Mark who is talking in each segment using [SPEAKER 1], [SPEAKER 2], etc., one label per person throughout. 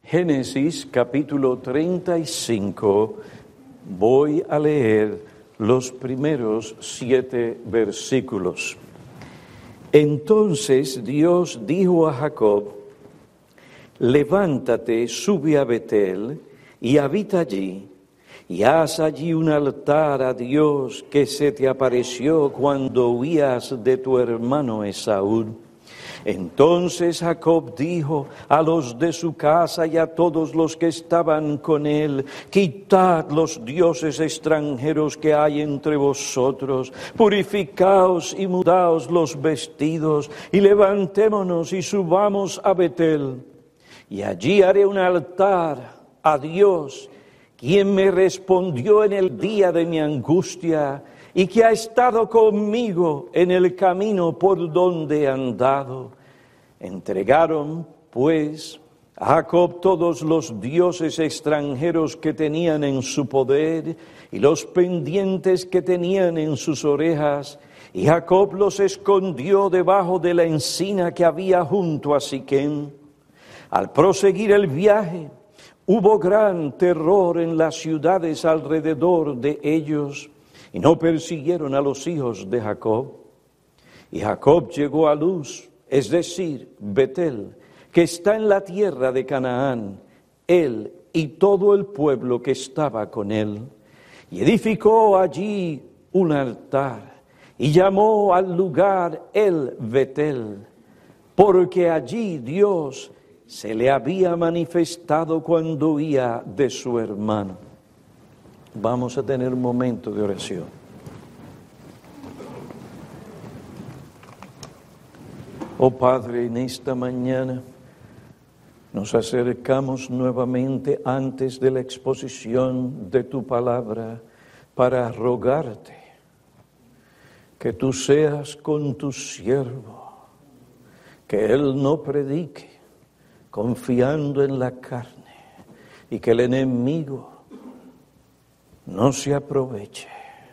[SPEAKER 1] Génesis capítulo 35, voy a leer los primeros 7 versículos. Entonces Dios dijo a Jacob: levántate, sube a Betel y habita allí, y haz allí un altar a Dios que se te apareció cuando huías de tu hermano Esaú. Entonces Jacob dijo a los de su casa y a todos los que estaban con él: quitad los dioses extranjeros que hay entre vosotros, purificaos y mudaos los vestidos, y levantémonos y subamos a Betel. Y allí haré un altar a Dios, quien me respondió en el día de mi angustia, y que ha estado conmigo en el camino por donde he andado. Entregaron, pues, a Jacob todos los dioses extranjeros que tenían en su poder y los pendientes que tenían en sus orejas, y Jacob los escondió debajo de la encina que había junto a Siquem. Al proseguir el viaje, hubo gran terror en las ciudades alrededor de ellos, y no persiguieron a los hijos de Jacob. Y Jacob llegó a Luz, es decir, Betel, que está en la tierra de Canaán, él y todo el pueblo que estaba con él. Y edificó allí un altar, y llamó al lugar El Betel, porque allí Dios se le había manifestado cuando huía de su hermano. Vamos a tener un momento de oración. Oh Padre, en esta mañana nos acercamos nuevamente antes de la exposición de tu palabra para rogarte que tú seas con tu siervo, que él no predique confiando en la carne y que el enemigo no se aproveche,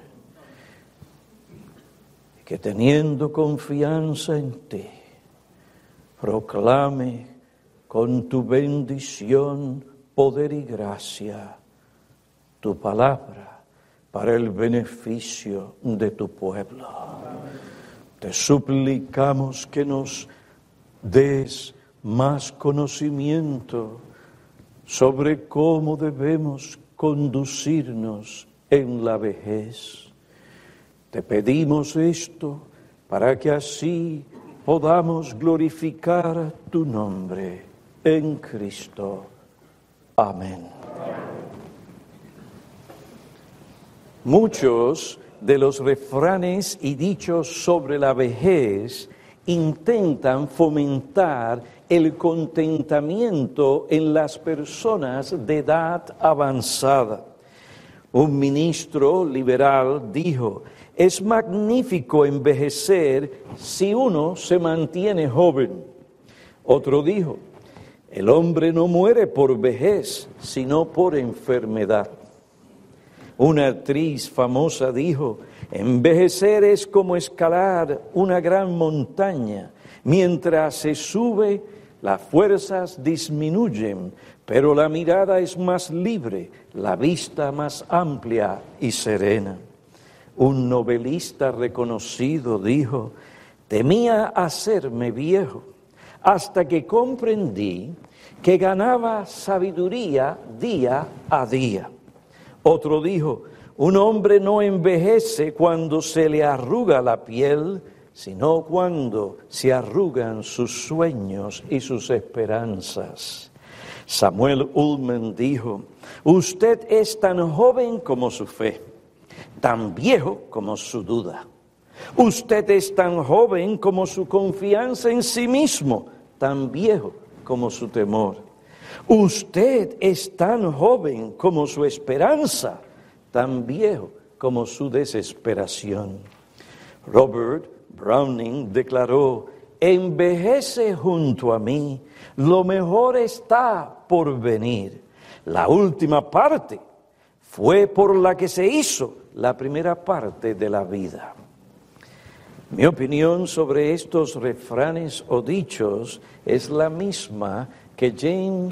[SPEAKER 1] que teniendo confianza en ti, proclame con tu bendición, poder y gracia tu palabra para el beneficio de tu pueblo. Te suplicamos que nos des más conocimiento sobre cómo debemos conducirnos en la vejez. Te pedimos esto para que así podamos glorificar tu nombre en Cristo. Amén. Muchos de los refranes y dichos sobre la vejez intentan fomentar el contentamiento en las personas de edad avanzada. Un ministro liberal dijo: es magnífico envejecer si uno se mantiene joven. Otro dijo: el hombre no muere por vejez, sino por enfermedad. Una actriz famosa dijo: envejecer es como escalar una gran montaña. Mientras se sube, las fuerzas disminuyen, pero la mirada es más libre, la vista más amplia y serena. Un novelista reconocido dijo: temía hacerme viejo hasta que comprendí que ganaba sabiduría día a día. Otro dijo: un hombre no envejece cuando se le arruga la piel, sino cuando se arrugan sus sueños y sus esperanzas. Samuel Ullman dijo: usted es tan joven como su fe, tan viejo como su duda. Usted es tan joven como su confianza en sí mismo, tan viejo como su temor. Usted es tan joven como su esperanza, tan viejo como su desesperación. Robert Browning declaró: envejece junto a mí, lo mejor está por venir. La última parte fue por la que se hizo la primera parte de la vida. Mi opinión sobre estos refranes o dichos es la misma que James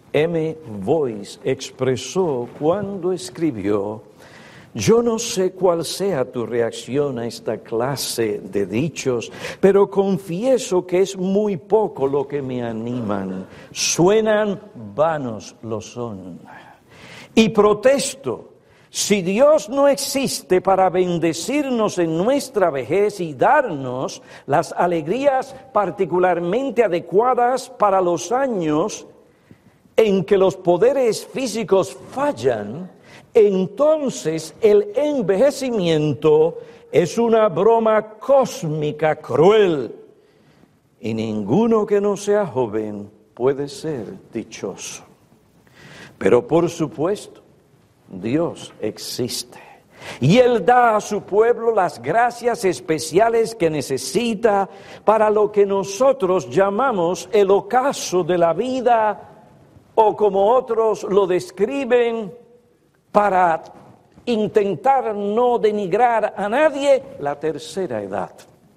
[SPEAKER 1] M. Boyce expresó cuando escribió: yo no sé cuál sea tu reacción a esta clase de dichos, pero confieso que es muy poco lo que me animan. Suenan vanos, lo son. Y protesto, si Dios no existe para bendecirnos en nuestra vejez y darnos las alegrías particularmente adecuadas para los años en que los poderes físicos fallan, entonces el envejecimiento es una broma cósmica cruel y ninguno que no sea joven puede ser dichoso. Pero por supuesto, Dios existe y Él da a su pueblo las gracias especiales que necesita para lo que nosotros llamamos el ocaso de la vida, o como otros lo describen, para intentar no denigrar a nadie, la tercera edad.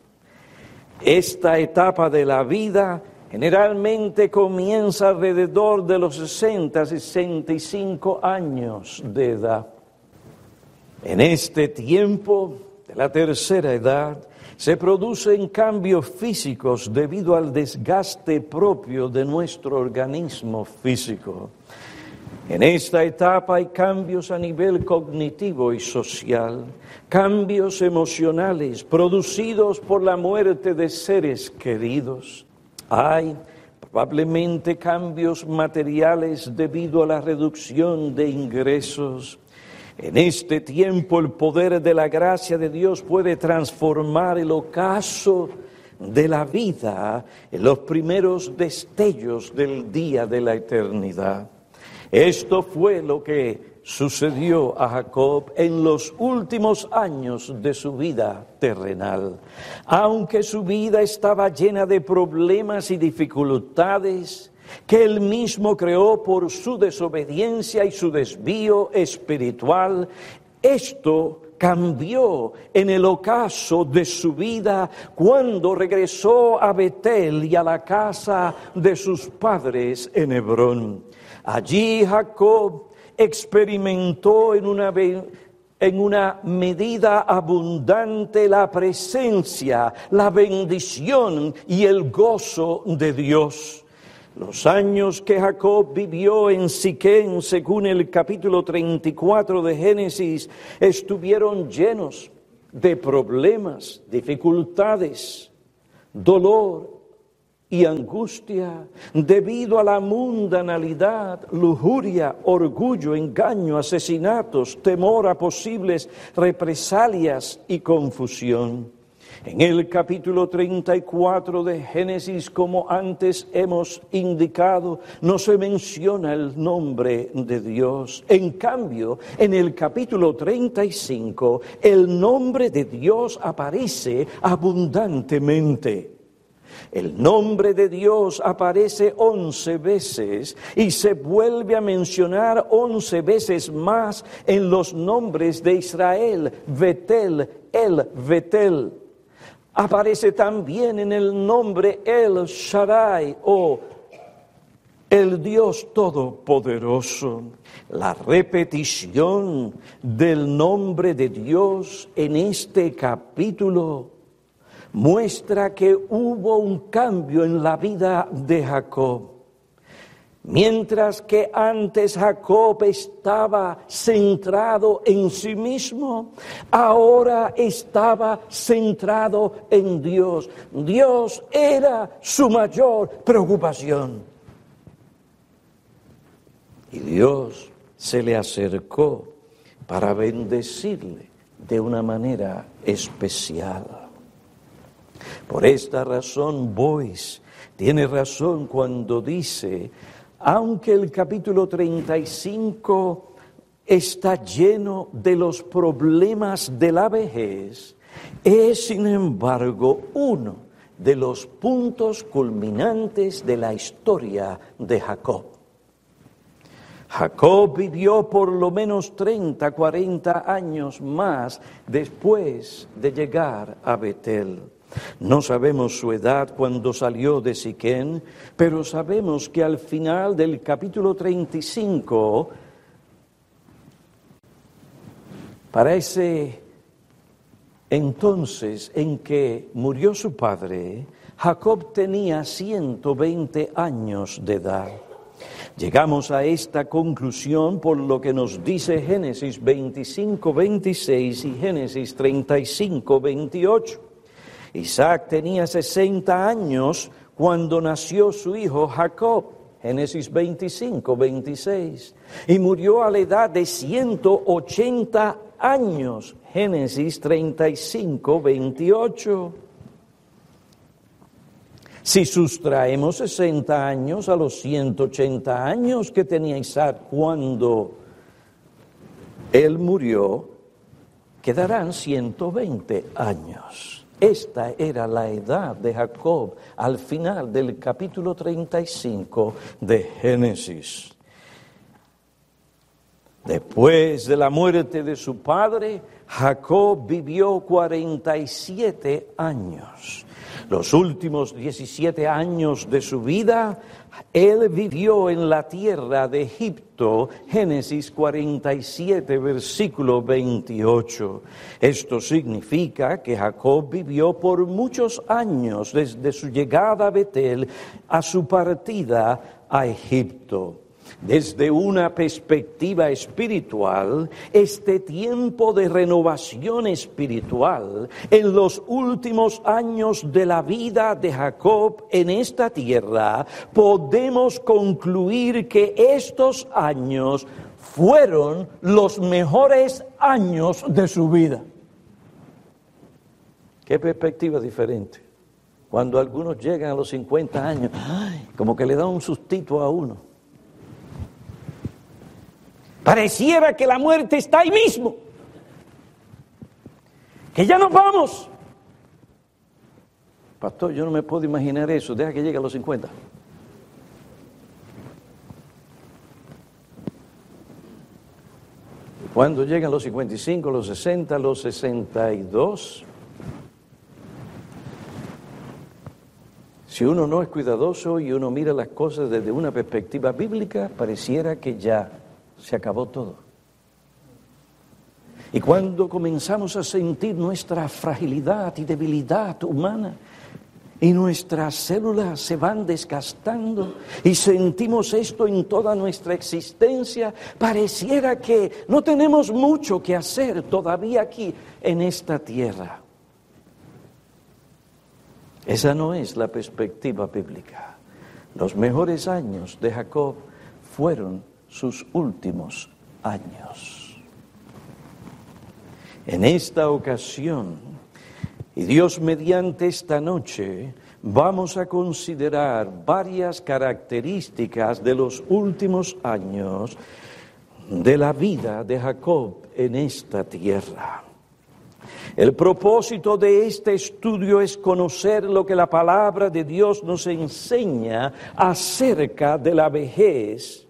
[SPEAKER 1] Esta etapa de la vida generalmente comienza alrededor de los 60-65 años de edad. En este tiempo de la tercera edad se producen cambios físicos debido al desgaste propio de nuestro organismo físico. En esta etapa hay cambios a nivel cognitivo y social, cambios emocionales producidos por la muerte de seres queridos. Hay probablemente cambios materiales debido a la reducción de ingresos. En este tiempo el poder de la gracia de Dios puede transformar el ocaso de la vida en los primeros destellos del día de la eternidad. Esto fue lo que sucedió a Jacob en los últimos años de su vida terrenal. Aunque su vida estaba llena de problemas y dificultades que él mismo creó por su desobediencia y su desvío espiritual, esto cambió en el ocaso de su vida cuando regresó a Betel y a la casa de sus padres en Hebrón. Allí Jacob experimentó en una medida abundante la presencia, la bendición y el gozo de Dios. Los años que Jacob vivió en Siquem, según el capítulo 34 de Génesis, estuvieron llenos de problemas, dificultades, dolor y angustia, debido a la mundanalidad, lujuria, orgullo, engaño, asesinatos, temor a posibles represalias y confusión. En el capítulo 34 de Génesis, como antes hemos indicado, no se menciona el nombre de Dios. En cambio, en el capítulo 35, el nombre de Dios aparece abundantemente. El nombre de Dios aparece 11 veces y se vuelve a mencionar 11 veces más en los nombres de Israel, Betel, El Betel. Aparece también en el nombre El Shaddai o el Dios Todopoderoso. La repetición del nombre de Dios en este capítulo muestra que hubo un cambio en la vida de Jacob. Mientras que antes Jacob estaba centrado en sí mismo, ahora estaba centrado en Dios. Dios era su mayor preocupación. Y Dios se le acercó para bendecirle de una manera especial. Por esta razón, Boyce tiene razón cuando dice: aunque el capítulo 35 está lleno de los problemas de la vejez, es sin embargo uno de los puntos culminantes de la historia de Jacob. Jacob vivió por lo menos 30-40 años más después de llegar a Betel. No sabemos su edad cuando salió de Siquén, pero sabemos que al final del capítulo 35, para ese entonces en que murió su padre, Jacob tenía 120 años de edad. Llegamos a esta conclusión por lo que nos dice Génesis 25, 26 y Génesis 35, 28. Isaac tenía 60 años cuando nació su hijo Jacob, Génesis 25, 26, y murió a la edad de 180 años, Génesis 35, 28. Si sustraemos 60 años a los 180 años que tenía Isaac cuando él murió, quedarán 120 años. Esta era la edad de Jacob al final del capítulo 35 de Génesis. Después de la muerte de su padre, Jacob vivió 47 años. Los últimos 17 años de su vida, él vivió en la tierra de Egipto, Génesis 47, versículo 28. Esto significa que Jacob vivió por muchos años desde su llegada a Betel a su partida a Egipto. Desde una perspectiva espiritual, este tiempo de renovación espiritual en los últimos años de la vida de Jacob en esta tierra, podemos concluir que estos años fueron los mejores años de su vida. ¿Qué perspectiva diferente? Cuando algunos llegan a los 50 años, como que le da un sustito a uno. Pareciera que la muerte está ahí mismo, que ya nos vamos. Pastor, yo no me puedo imaginar eso, deja que llegue a los 50. Cuando llegan los 55, los 60, los 62, si uno no es cuidadoso y uno mira las cosas desde una perspectiva bíblica, pareciera que ya se acabó todo. Y cuando comenzamos a sentir nuestra fragilidad y debilidad humana y nuestras células se van desgastando y sentimos esto en toda nuestra existencia, pareciera que no tenemos mucho que hacer todavía aquí en esta tierra. Esa no es la perspectiva bíblica. Los mejores años de Jacob fueron sus últimos años. En esta ocasión, y Dios mediante esta noche, vamos a considerar varias características de los últimos años de la vida de Jacob en esta tierra. El propósito de este estudio es conocer lo que la palabra de Dios nos enseña acerca de la vejez,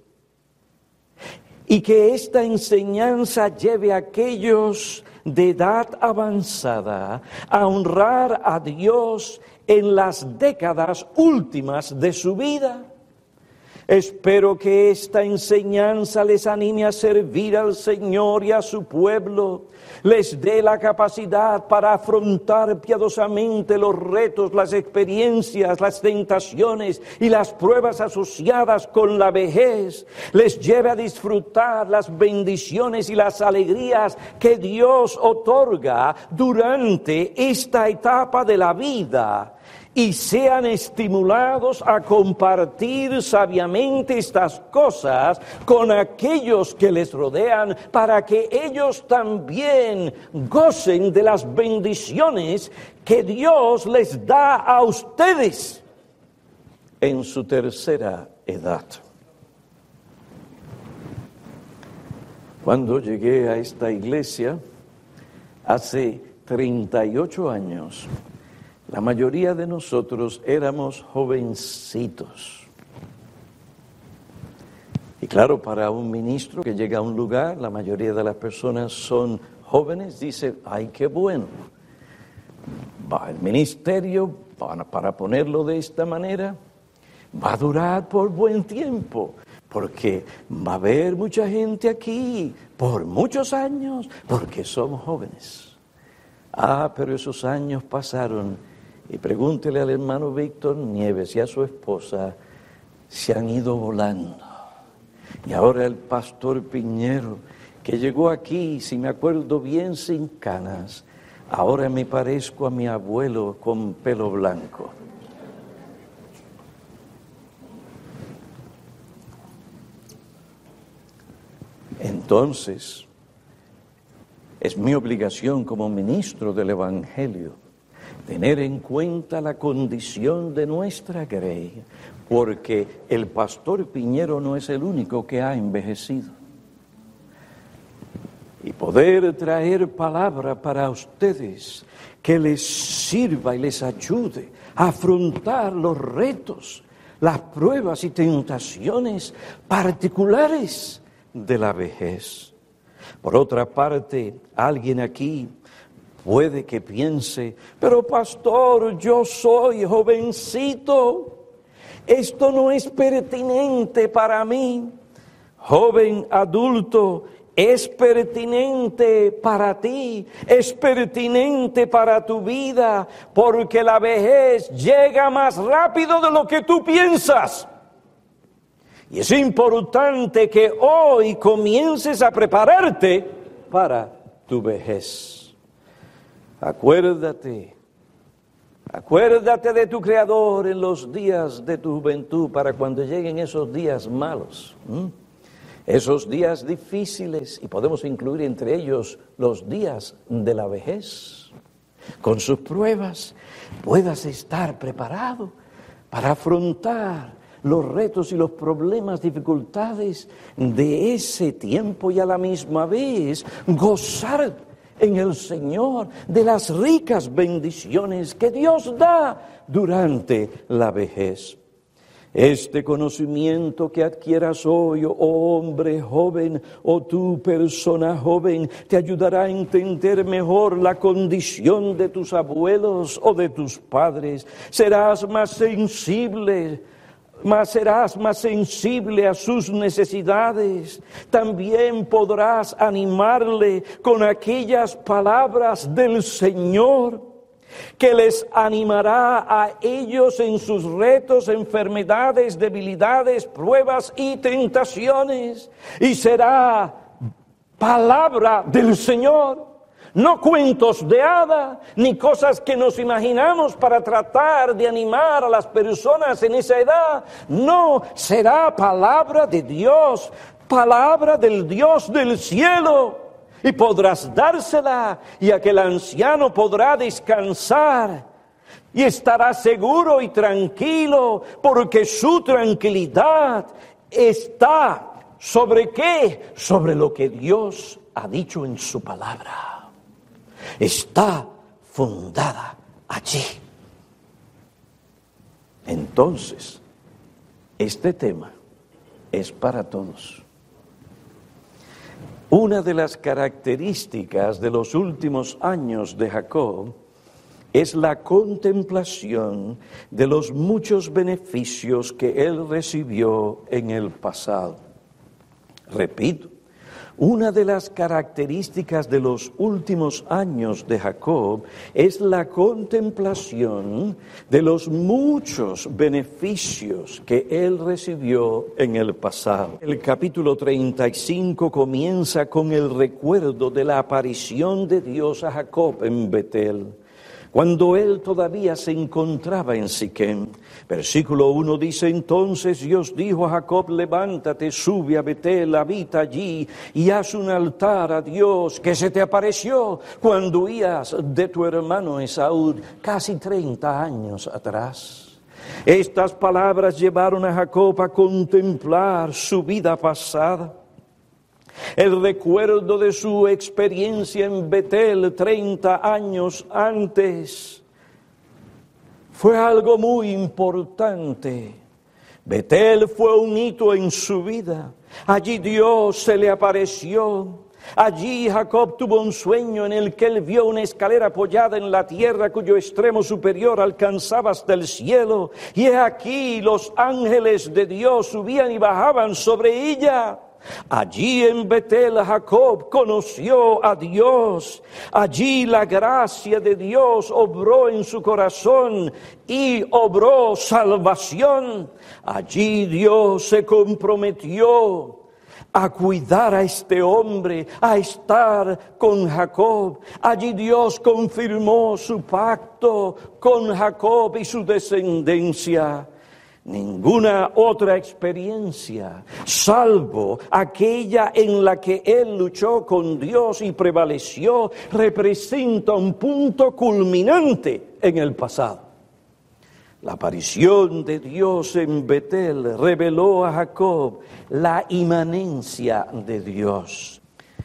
[SPEAKER 1] y que esta enseñanza lleve a aquellos de edad avanzada a honrar a Dios en las décadas últimas de su vida. Espero que esta enseñanza les anime a servir al Señor y a su pueblo, les dé la capacidad para afrontar piadosamente los retos, las experiencias, las tentaciones y las pruebas asociadas con la vejez, les lleve a disfrutar las bendiciones y las alegrías que Dios otorga durante esta etapa de la vida, y sean estimulados a compartir sabiamente estas cosas con aquellos que les rodean, para que ellos también gocen de las bendiciones que Dios les da a ustedes en su tercera edad. Cuando llegué a esta iglesia hace 38 años, la mayoría de nosotros éramos jovencitos. Y claro, para un ministro que llega a un lugar, la mayoría de las personas son jóvenes, dice, ¡ay, qué bueno! El ministerio, para ponerlo de esta manera, va a durar por buen tiempo, porque va a haber mucha gente aquí por muchos años, porque somos jóvenes. Pero esos años pasaron, y pregúntele al hermano Víctor Nieves y a su esposa, se han ido volando. Y ahora el pastor Piñero, que llegó aquí, si me acuerdo bien, sin canas, ahora me parezco a mi abuelo con pelo blanco. Entonces, es mi obligación como ministro del Evangelio tener en cuenta la condición de nuestra grey, porque el pastor Piñero no es el único que ha envejecido. Y poder traer palabra para ustedes que les sirva y les ayude a afrontar los retos, las pruebas y tentaciones particulares de la vejez. Por otra parte, alguien aquí puede que piense, pero pastor, yo soy jovencito, esto no es pertinente para mí. Joven adulto, es pertinente para ti, es pertinente para tu vida, porque la vejez llega más rápido de lo que tú piensas. Y es importante que hoy comiences a prepararte para tu vejez. Acuérdate de tu Creador en los días de tu juventud, para cuando lleguen esos días malos, esos días difíciles, y podemos incluir entre ellos los días de la vejez, con sus pruebas, puedas estar preparado para afrontar los retos y los problemas, dificultades de ese tiempo, y a la misma vez gozar en el Señor de las ricas bendiciones que Dios da durante la vejez. Este conocimiento que adquieras hoy, oh hombre joven, o tú persona joven, te ayudará a entender mejor la condición de tus abuelos o de tus padres. Serás más sensible a sus necesidades. También podrás animarle con aquellas palabras del Señor que les animará a ellos en sus retos, enfermedades, debilidades, pruebas y tentaciones. Y será palabra del Señor. No cuentos de hada, ni cosas que nos imaginamos para tratar de animar a las personas en esa edad. No, será palabra de Dios, palabra del Dios del cielo. Y podrás dársela, y aquel anciano podrá descansar y estará seguro y tranquilo, porque su tranquilidad está ¿sobre qué? Sobre lo que Dios ha dicho en su palabra. Está fundada allí. Entonces, este tema es para todos. Una de las características de los últimos años de Jacob es la contemplación de los muchos beneficios que él recibió en el pasado. Repito, una de las características de los últimos años de Jacob es la contemplación de los muchos beneficios que él recibió en el pasado. El capítulo 35 comienza con el recuerdo de la aparición de Dios a Jacob en Betel, cuando él todavía se encontraba en Siquem. Versículo 1 dice: entonces Dios dijo a Jacob, levántate, sube a Betel, habita allí y haz un altar a Dios que se te apareció cuando huías de tu hermano Esaú, casi 30 años atrás. Estas palabras llevaron a Jacob a contemplar su vida pasada. El recuerdo de su experiencia en Betel 30 años antes fue algo muy importante. Betel fue un hito en su vida. Allí Dios se le apareció. Allí Jacob tuvo un sueño en el que él vio una escalera apoyada en la tierra cuyo extremo superior alcanzaba hasta el cielo. Y he aquí los ángeles de Dios subían y bajaban sobre ella. Allí en Betel Jacob conoció a Dios. Allí la gracia de Dios obró en su corazón y obró salvación. Allí Dios se comprometió a cuidar a este hombre, a estar con Jacob. Allí Dios confirmó su pacto con Jacob y su descendencia. Ninguna otra experiencia, salvo aquella en la que él luchó con Dios y prevaleció, representa un punto culminante en el pasado. La aparición de Dios en Betel reveló a Jacob la inmanencia de Dios.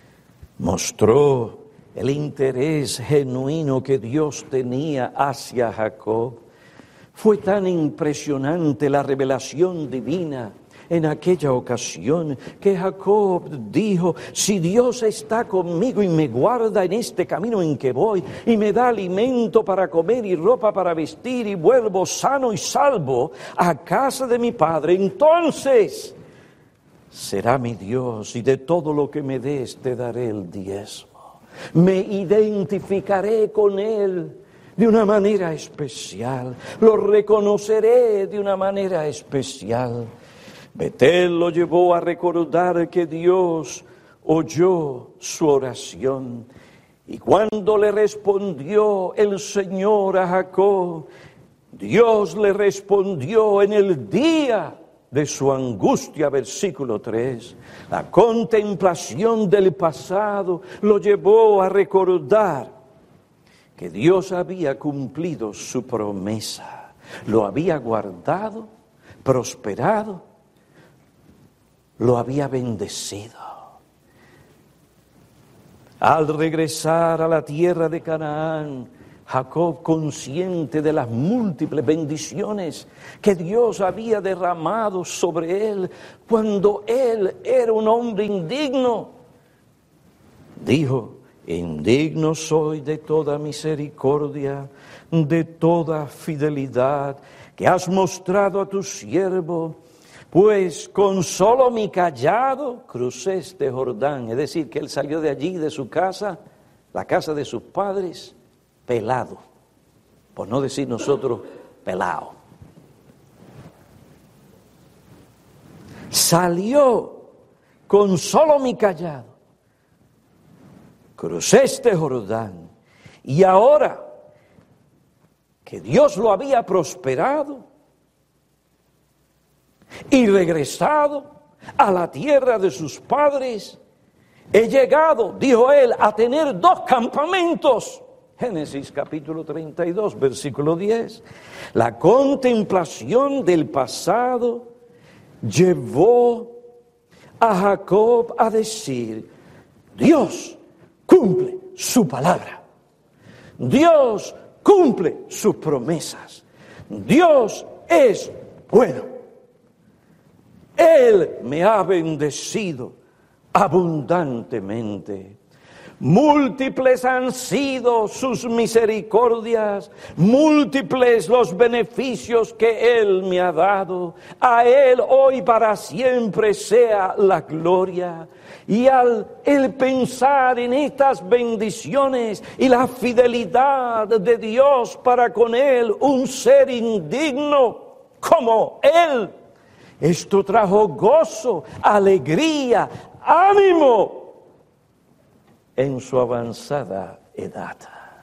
[SPEAKER 1] Mostró el interés genuino que Dios tenía hacia Jacob. Fue tan impresionante la revelación divina en aquella ocasión que Jacob dijo: si Dios está conmigo y me guarda en este camino en que voy y me da alimento para comer y ropa para vestir y vuelvo sano y salvo a casa de mi padre, entonces será mi Dios y de todo lo que me des te daré el diezmo. Me identificaré con él de una manera especial, lo reconoceré de una manera especial. Betel lo llevó a recordar que Dios oyó su oración. Y cuando le respondió el Señor a Jacob, Dios le respondió en el día de su angustia, versículo 3. La contemplación del pasado lo llevó a recordar que Dios había cumplido su promesa, lo había guardado, prosperado, lo había bendecido. Al regresar a la tierra de Canaán, Jacob, consciente de las múltiples bendiciones que Dios había derramado sobre él cuando él era un hombre indigno, dijo: indigno soy de toda misericordia, de toda fidelidad que has mostrado a tu siervo, pues con solo mi cayado crucé este Jordán. Es decir, que él salió de allí, de su casa, la casa de sus padres, pelado, por no decir nosotros pelado. Salió con solo mi cayado, crucé este Jordán, y ahora que Dios lo había prosperado y regresado a la tierra de sus padres, he llegado, dijo él, a tener 2 campamentos. Génesis capítulo 32, versículo 10. La contemplación del pasado llevó a Jacob a decir: Dios cumple su palabra. Dios cumple sus promesas. Dios es bueno. Él me ha bendecido abundantemente. Múltiples han sido sus misericordias, múltiples los beneficios que Él me ha dado. A Él hoy para siempre sea la gloria. Y al el pensar en estas bendiciones y la fidelidad de Dios para con Él, un ser indigno como Él, esto trajo gozo, alegría, ánimo en su avanzada edad.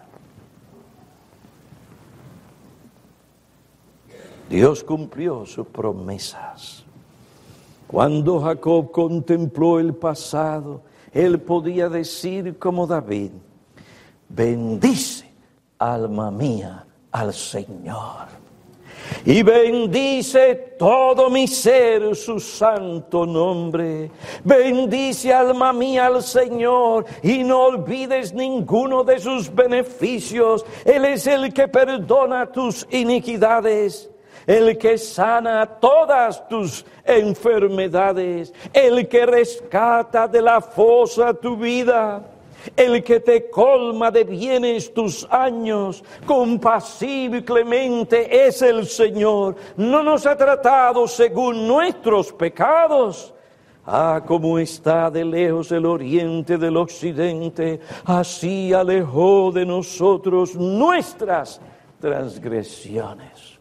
[SPEAKER 1] Dios cumplió sus promesas. Cuando Jacob contempló el pasado, él podía decir como David: bendice, alma mía, al Señor. Y bendice todo mi ser su santo nombre. Bendice, alma mía, al Señor, y no olvides ninguno de sus beneficios. Él es el que perdona tus iniquidades, el que sana todas tus enfermedades, el que rescata de la fosa tu vida, el que te colma de bienes tus años, compasivo y clemente es el Señor. No nos ha tratado según nuestros pecados. Ah, cómo está de lejos el oriente del occidente, así alejó de nosotros nuestras transgresiones.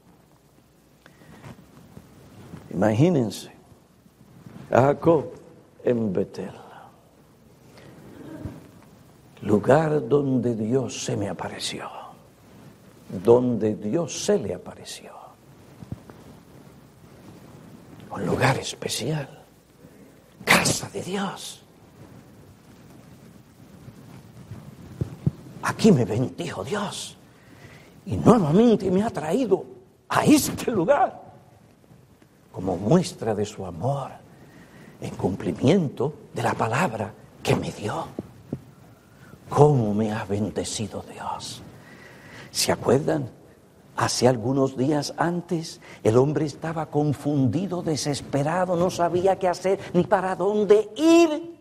[SPEAKER 1] Imagínense a Jacob en Betel, lugar donde Dios se me apareció, donde Dios se le apareció. Un lugar especial, casa de Dios. Aquí me bendijo Dios y nuevamente me ha traído a este lugar como muestra de su amor en cumplimiento de la palabra que me dio. ¿Cómo me ha bendecido Dios? ¿Se acuerdan? Hace algunos días antes, el hombre estaba confundido, desesperado, no sabía qué hacer ni para dónde ir.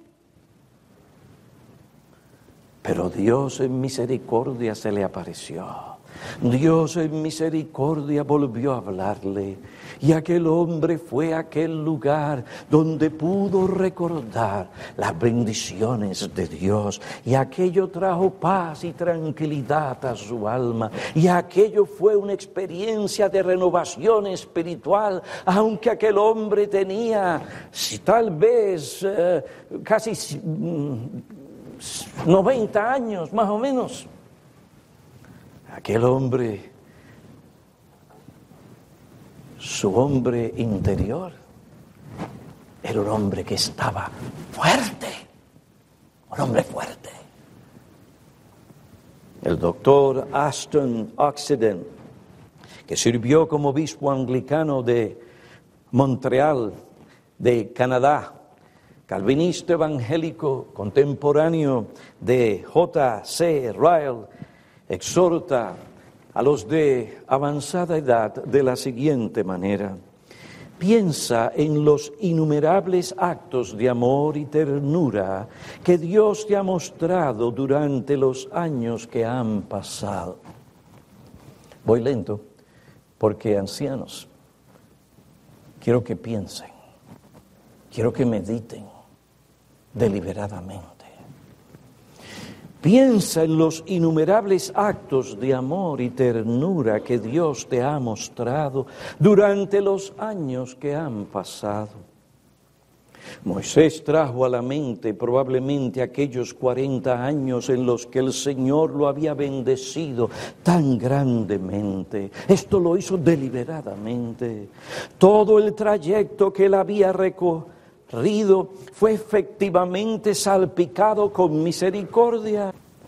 [SPEAKER 1] Pero Dios en misericordia se le apareció. Dios en misericordia volvió a hablarle. Y aquel hombre fue a aquel lugar donde pudo recordar las bendiciones de Dios. Y aquello trajo paz y tranquilidad a su alma. Y aquello fue una experiencia de renovación espiritual. Aunque aquel hombre tenía tal vez casi 90 años más o menos. Aquel hombre, su hombre interior, era un hombre que estaba fuerte, un hombre fuerte. El doctor Ashton Oxenden, que sirvió como obispo anglicano de Montreal, de Canadá, calvinista evangélico contemporáneo de J.C. Ryle, exhorta a los de avanzada edad de la siguiente manera: piensa en los innumerables actos de amor y ternura que Dios te ha mostrado durante los años que han pasado. Voy lento porque, ancianos, quiero que piensen, quiero que mediten deliberadamente. Piensa en los innumerables actos de amor y ternura que Dios te ha mostrado durante los años que han pasado. Moisés trajo a la mente probablemente aquellos 40 años en los que el Señor lo había bendecido tan grandemente. Esto lo hizo deliberadamente. Todo el trayecto que él había recorrido fue efectivamente salpicado con misericordia.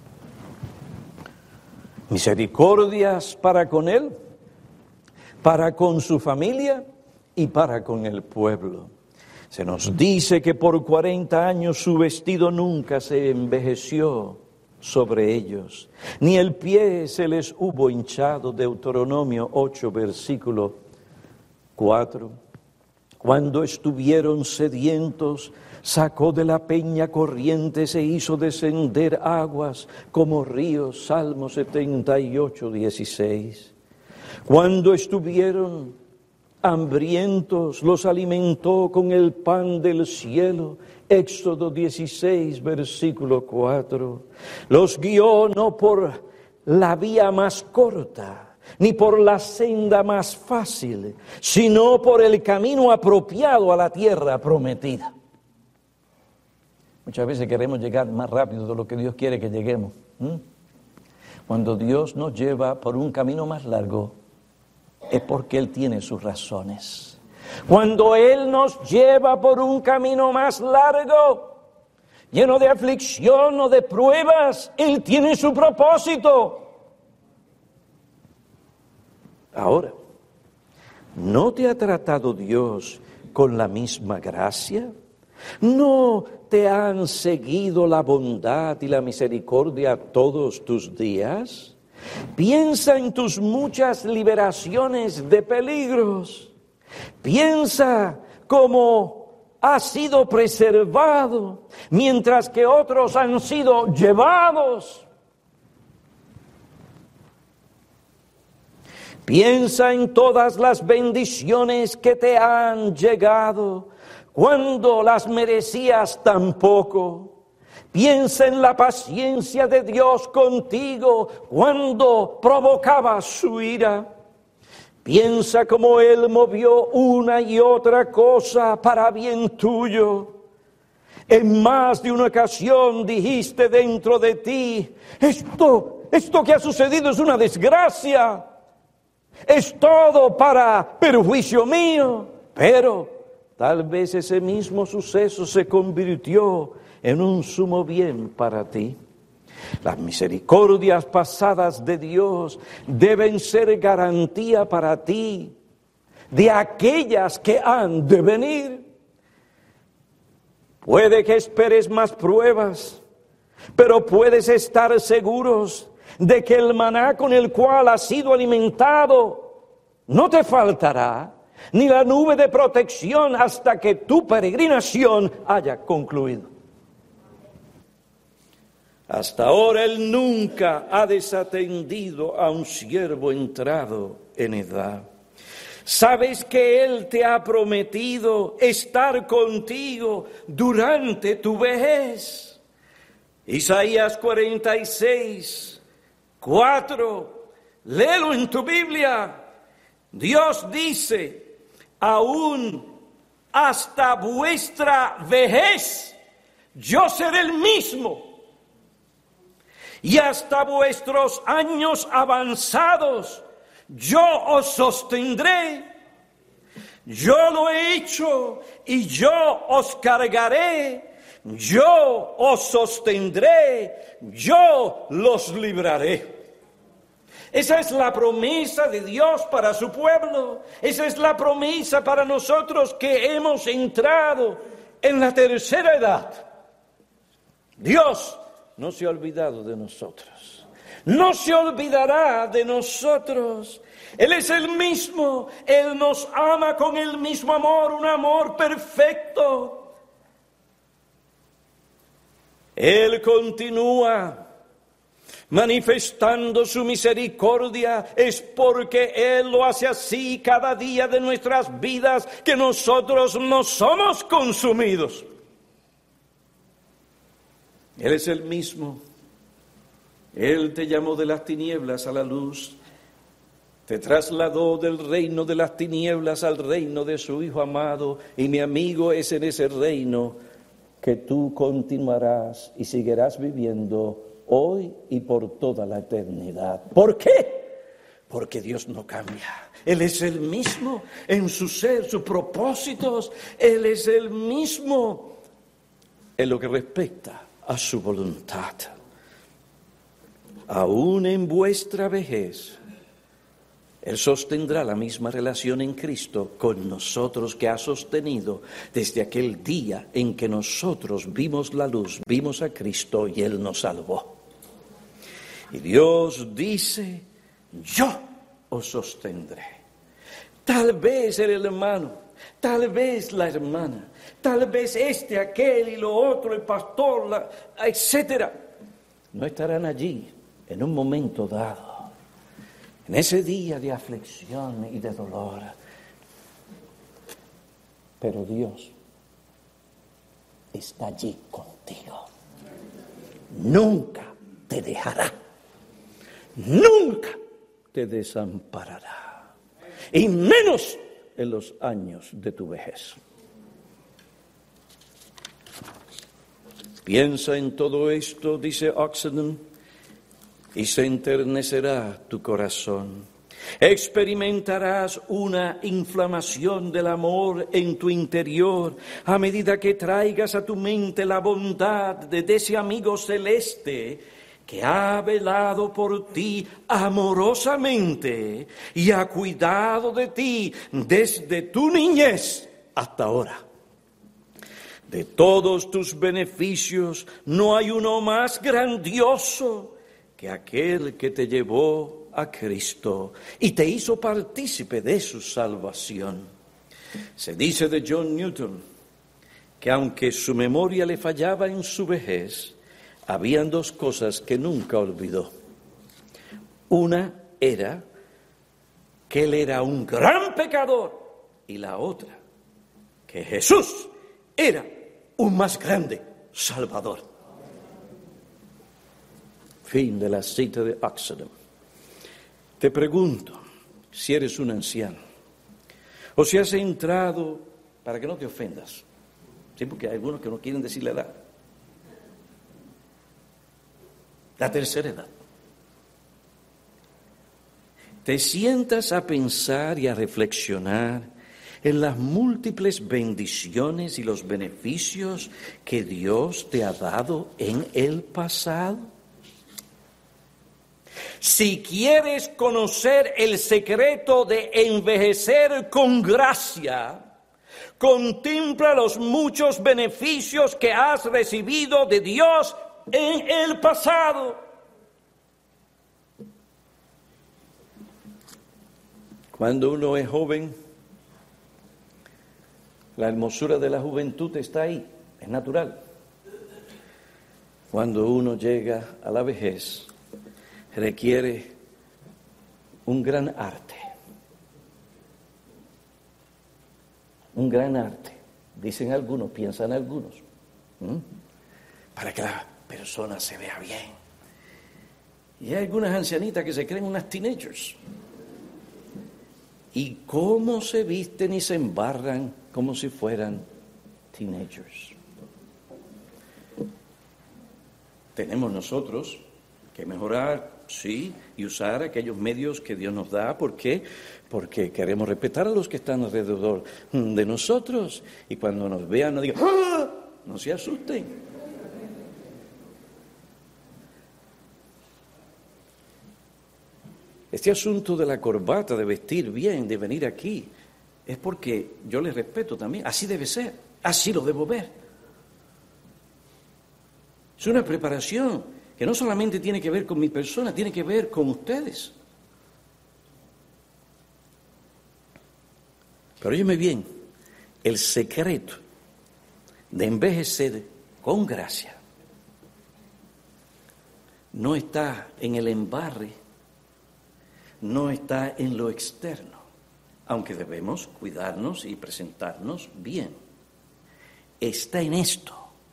[SPEAKER 1] Misericordias para con él, para con su familia y para con el pueblo. Se nos dice que por 40 años su vestido nunca se envejeció sobre ellos, ni el pie se les hubo hinchado. Deuteronomio 8, versículo 4. Cuando estuvieron sedientos, sacó de la peña corrientes e hizo descender aguas como ríos. Salmo 78, 16. Cuando estuvieron hambrientos, los alimentó con el pan del cielo. Éxodo 16, versículo 4. Los guió no por la vía más corta, ni por la senda más fácil, sino por el camino apropiado a la tierra prometida. Muchas veces queremos llegar más rápido de lo que Dios quiere que lleguemos. Cuando Dios nos lleva por un camino más largo, es porque Él tiene sus razones. Cuando Él nos lleva por un camino más largo, lleno de aflicción o de pruebas, Él tiene su propósito. Ahora, ¿no te ha tratado Dios con la misma gracia? ¿No te han seguido la bondad y la misericordia todos tus días? Piensa en tus muchas liberaciones de peligros. Piensa cómo has sido preservado, mientras que otros han sido llevados. Piensa en todas las bendiciones que te han llegado, cuando las merecías tan poco. Piensa en la paciencia de Dios contigo, cuando provocaba su ira. Piensa cómo Él movió una y otra cosa para bien tuyo. En más de una ocasión dijiste dentro de ti, esto que ha sucedido es una desgracia. Es todo para perjuicio mío. Pero tal vez ese mismo suceso se convirtió en un sumo bien para ti. Las misericordias pasadas de Dios deben ser garantía para ti de aquellas que han de venir. Puede que esperes más pruebas, pero puedes estar seguros de que el maná con el cual has sido alimentado no te faltará, ni la nube de protección hasta que tu peregrinación haya concluido. Hasta ahora Él nunca ha desatendido a un siervo entrado en edad. Sabes que Él te ha prometido estar contigo durante tu vejez. Isaías 46, 4, léelo en tu Biblia. Dios dice, aún hasta vuestra vejez, yo seré el mismo. Y hasta vuestros años avanzados, yo os sostendré. Yo lo he hecho y yo os cargaré. Yo os sostendré. Yo los libraré. Esa es la promesa de Dios para su pueblo. Esa es la promesa para nosotros que hemos entrado en la tercera edad. Dios no se ha olvidado de nosotros. No se olvidará de nosotros. Él es el mismo. Él nos ama con el mismo amor, un amor perfecto. Él continúa manifestando su misericordia. Es porque Él lo hace así cada día de nuestras vidas que nosotros no somos consumidos. Él es el mismo. Él te llamó de las tinieblas a la luz. Te trasladó del reino de las tinieblas al reino de su Hijo amado. Y mi amigo, es en ese reino que tú continuarás y seguirás viviendo hoy y por toda la eternidad. ¿Por qué? Porque Dios no cambia. Él es el mismo en su ser, sus propósitos. Él es el mismo en lo que respecta a su voluntad. Aún en vuestra vejez, Él sostendrá la misma relación en Cristo con nosotros que ha sostenido desde aquel día en que nosotros vimos la luz, vimos a Cristo y Él nos salvó. Y Dios dice, yo os sostendré. Tal vez el hermano, tal vez la hermana, tal vez aquel y lo otro, el pastor, etcétera, no estarán allí en un momento dado, en ese día de aflicción y de dolor. Pero Dios está allí contigo. Nunca te dejará. Nunca te desamparará. Y menos en los años de tu vejez. Piensa en todo esto, dice Oxenden, y se enternecerá tu corazón. Experimentarás una inflamación del amor en tu interior a medida que traigas a tu mente la bondad de ese amigo celeste que ha velado por ti amorosamente y ha cuidado de ti desde tu niñez hasta ahora. De todos tus beneficios no hay uno más grandioso que aquel que te llevó a Cristo y te hizo partícipe de su salvación. Se dice de John Newton que aunque su memoria le fallaba en su vejez, habían dos cosas que nunca olvidó. Una era que él era un gran pecador y la otra, que Jesús era un más grande Salvador. Fin de la cita de Oxford. Te pregunto si eres un anciano o si has entrado, para que no te ofendas, sí, porque hay algunos que no quieren decir la edad, la tercera edad. Te sientas a pensar y a reflexionar en las múltiples bendiciones y los beneficios que Dios te ha dado en el pasado. Si quieres conocer el secreto de envejecer con gracia, contempla los muchos beneficios que has recibido de Dios en el pasado. Cuando uno es joven, la hermosura de la juventud está ahí, es natural. Cuando uno llega a la vejez, requiere un gran arte. Un gran arte, dicen algunos, piensan algunos, para que la persona se vea bien. Y hay algunas ancianitas que se creen unas teenagers. Y cómo se visten y se embarran como si fueran teenagers. Tenemos nosotros que mejorar, sí, y usar aquellos medios que Dios nos da. ¿Por qué? Porque queremos respetar a los que están alrededor de nosotros. Y cuando nos vean, no digan, ¡ah! No se asusten. Este asunto de la corbata, de vestir bien, de venir aquí, es porque yo les respeto también. Así debe ser, así lo debo ver. Es una preparación que no solamente tiene que ver con mi persona, tiene que ver con ustedes. Pero óyeme bien, el secreto de envejecer con gracia no está en el embarre, no está en lo externo, aunque debemos cuidarnos y presentarnos bien. Está en esto,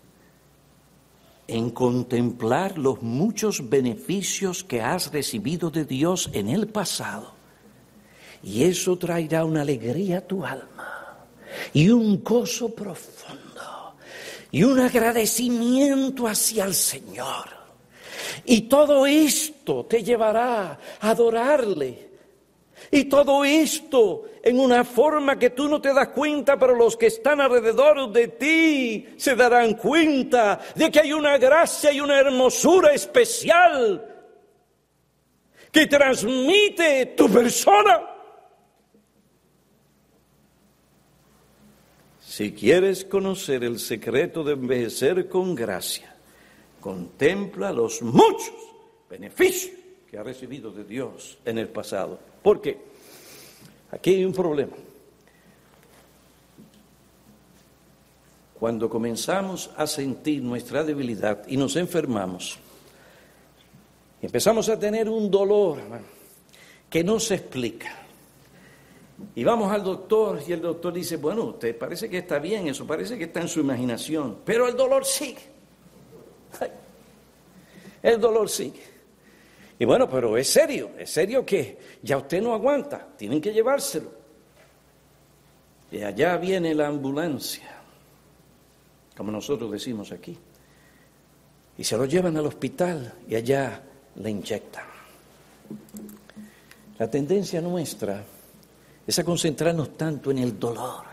[SPEAKER 1] en contemplar los muchos beneficios que has recibido de Dios en el pasado. Y eso traerá una alegría a tu alma y un gozo profundo y un agradecimiento hacia el Señor. Y todo esto te llevará a adorarle. Y todo esto en una forma que tú no te das cuenta, pero los que están alrededor de ti se darán cuenta de que hay una gracia y una hermosura especial que transmite tu persona. Si quieres conocer el secreto de envejecer con gracia, contempla los muchos beneficios que ha recibido de Dios en el pasado. ¿Por qué? Aquí hay un problema. Cuando comenzamos a sentir nuestra debilidad y nos enfermamos, empezamos a tener un dolor, hermano, que no se explica. Y vamos al doctor y el doctor dice, bueno, usted parece que está bien, eso parece que está en su imaginación, pero el dolor sigue. El dolor sigue. Y bueno, pero es serio que ya usted no aguanta, tienen que llevárselo. Y allá viene la ambulancia, como nosotros decimos aquí, y se lo llevan al hospital y allá le inyectan. La tendencia nuestra es a concentrarnos tanto en el dolor.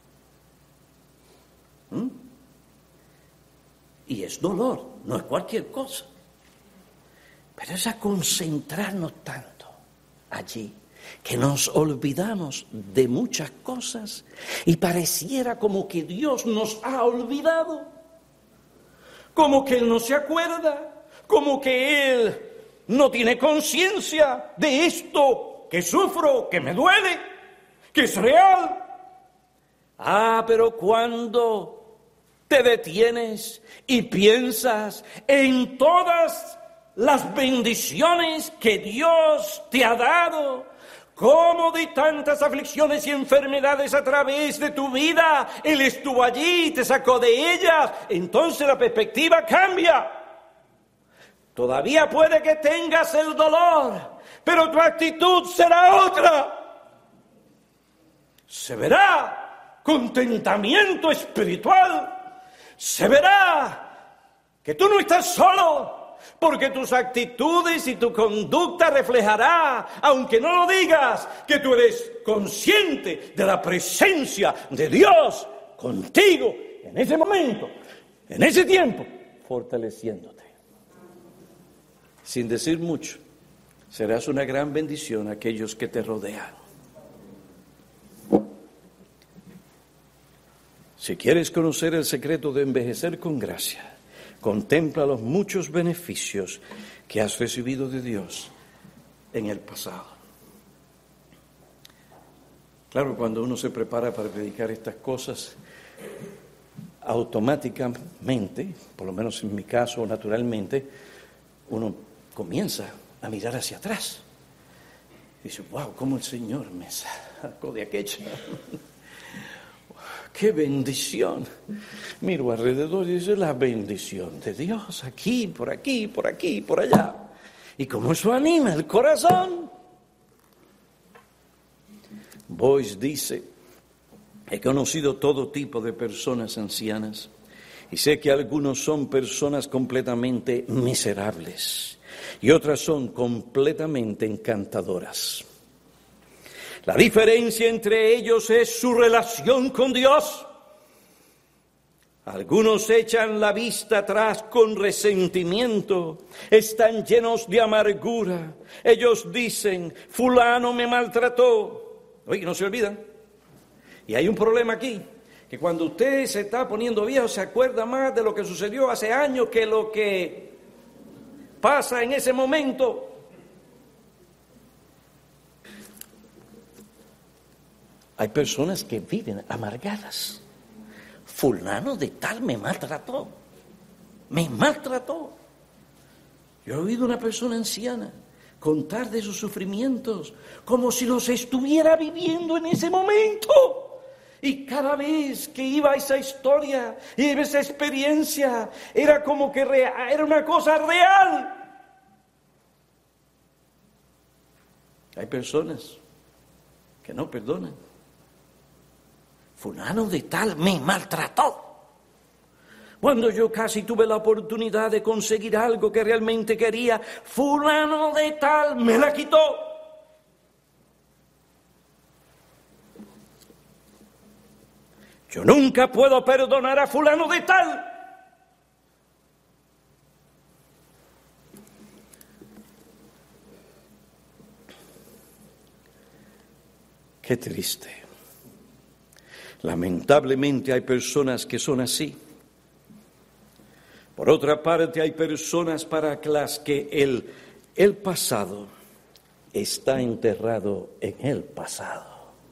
[SPEAKER 1] Y es dolor, no es cualquier cosa. Pero es a concentrarnos tanto allí que nos olvidamos de muchas cosas y pareciera como que Dios nos ha olvidado, como que Él no se acuerda, como que Él no tiene conciencia de esto que sufro, que me duele, que es real. Pero cuando te detienes y piensas en todas las bendiciones que Dios te ha dado, cómo de tantas aflicciones y enfermedades a través de tu vida Él estuvo allí y te sacó de ellas, entonces la perspectiva cambia. Todavía puede que tengas el dolor, pero tu actitud será otra. Se verá contentamiento espiritual. Se verá que tú no estás solo, porque tus actitudes y tu conducta reflejará, aunque no lo digas, que tú eres consciente de la presencia de Dios contigo en ese momento, en ese tiempo, fortaleciéndote. Sin decir mucho, serás una gran bendición a aquellos que te rodean. Si quieres conocer el secreto de envejecer con gracia, contempla los muchos beneficios que has recibido de Dios en el pasado. Claro, cuando uno se prepara para predicar estas cosas, automáticamente, por lo menos en mi caso, naturalmente, uno comienza a mirar hacia atrás. Y dice, wow, cómo el Señor me sacó de aquello. ¡Qué bendición! Miro alrededor y dice, la bendición de Dios, aquí, por aquí, por aquí, por allá. ¿Y cómo eso anima el corazón? Boyce dice, he conocido todo tipo de personas ancianas y sé que algunos son personas completamente miserables y otras son completamente encantadoras. La diferencia entre ellos es su relación con Dios. Algunos echan la vista atrás con resentimiento, están llenos de amargura. Ellos dicen, fulano me maltrató. Oye, no se olvidan. Y hay un problema aquí, que cuando usted se está poniendo viejo se acuerda más de lo que sucedió hace años que lo que pasa en ese momento. Hay personas que viven amargadas. Fulano de tal me maltrató. Me maltrató. Yo he oído a una persona anciana contar de sus sufrimientos como si los estuviera viviendo en ese momento. Y cada vez que iba a esa historia y esa experiencia, era como que era una cosa real. Hay personas que no perdonan. Fulano de tal me maltrató. Cuando yo casi tuve la oportunidad de conseguir algo que realmente quería, fulano de tal me la quitó. Yo nunca puedo perdonar a fulano de tal. Qué triste. Lamentablemente hay personas que son así. Por otra parte, hay personas para las que el pasado está enterrado en el pasado.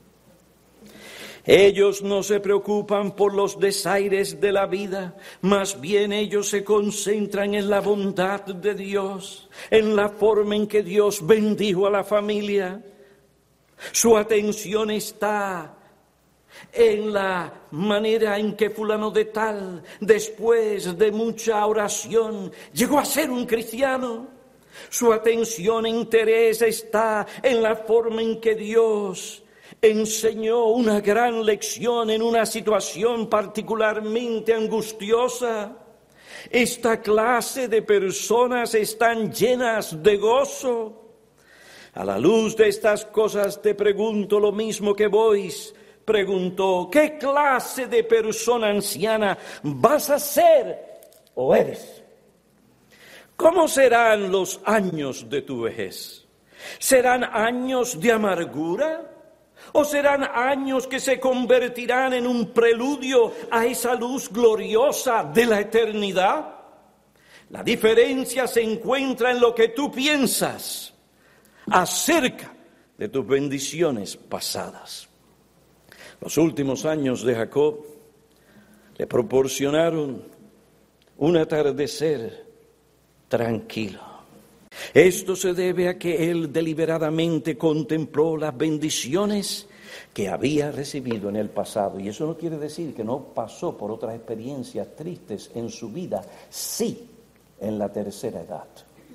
[SPEAKER 1] Ellos no se preocupan por los desaires de la vida, más bien ellos se concentran en la bondad de Dios, en la forma en que Dios bendijo a la familia. Su atención está en la manera en que fulano de tal, después de mucha oración, llegó a ser un cristiano. Su atención e interés está en la forma en que Dios enseñó una gran lección en una situación particularmente angustiosa. Esta clase de personas están llenas de gozo. A la luz de estas cosas te pregunto lo mismo que Boyce preguntó: ¿qué clase de persona anciana vas a ser o eres? ¿Cómo serán los años de tu vejez? ¿Serán años de amargura? ¿O serán años que se convertirán en un preludio a esa luz gloriosa de la eternidad? La diferencia se encuentra en lo que tú piensas acerca de tus bendiciones pasadas. Los últimos años de Jacob le proporcionaron un atardecer tranquilo. Esto se debe a que él deliberadamente contempló las bendiciones que había recibido en el pasado. Y eso no quiere decir que no pasó por otras experiencias tristes en su vida, sí, en la tercera edad.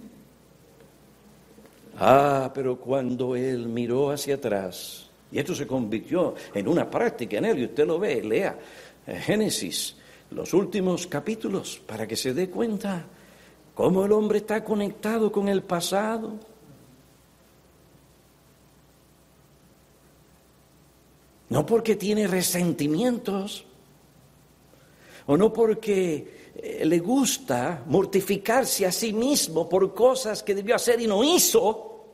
[SPEAKER 1] Pero cuando él miró hacia atrás, y esto se convirtió en una práctica en él, y usted lo ve, lea Génesis, los últimos capítulos, para que se dé cuenta cómo el hombre está conectado con el pasado. No porque tiene resentimientos, o no porque le gusta mortificarse a sí mismo por cosas que debió hacer y no hizo.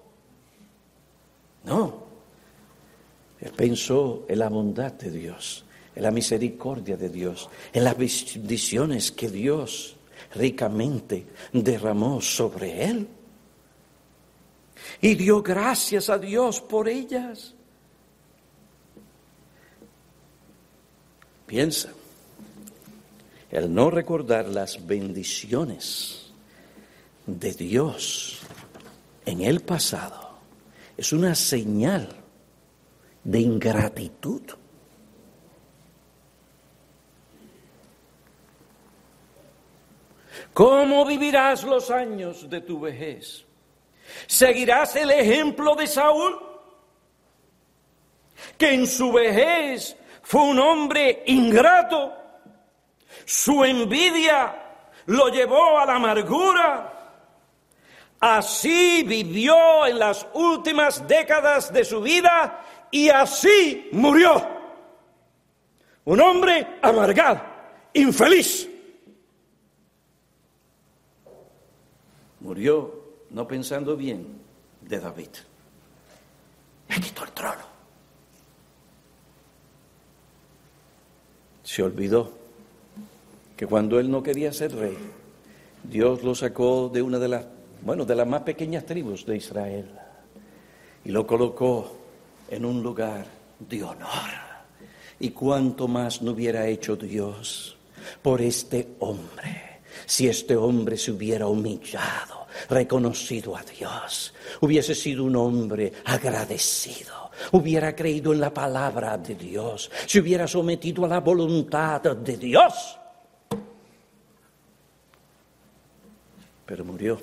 [SPEAKER 1] No, él pensó en la bondad de Dios, en la misericordia de Dios, en las bendiciones que Dios ricamente derramó sobre él. Y dio gracias a Dios por ellas. Piensa, el no recordar las bendiciones de Dios en el pasado es una señal de ingratitud. ¿Cómo vivirás los años de tu vejez? ¿Seguirás el ejemplo de Saúl, que en su vejez fue un hombre ingrato? Su envidia lo llevó a la amargura. Así vivió en las últimas décadas de su vida y así murió. Un hombre amargado, infeliz. Murió no pensando bien de David. Le quitó el trono. Se olvidó que cuando él no quería ser rey, Dios lo sacó de una de las más pequeñas tribus de Israel y lo colocó en un lugar de honor. Y cuánto más no hubiera hecho Dios por este hombre, si este hombre se hubiera humillado, reconocido a Dios, hubiese sido un hombre agradecido, hubiera creído en la palabra de Dios, se hubiera sometido a la voluntad de Dios. Pero murió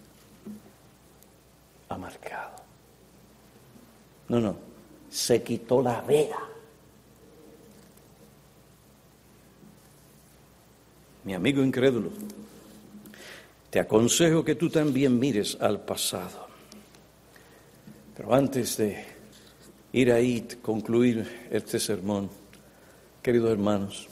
[SPEAKER 1] amargado. No, se quitó la veda. Mi amigo incrédulo, te aconsejo que tú también mires al pasado. Pero antes de ir ahí, concluir este sermón, queridos hermanos,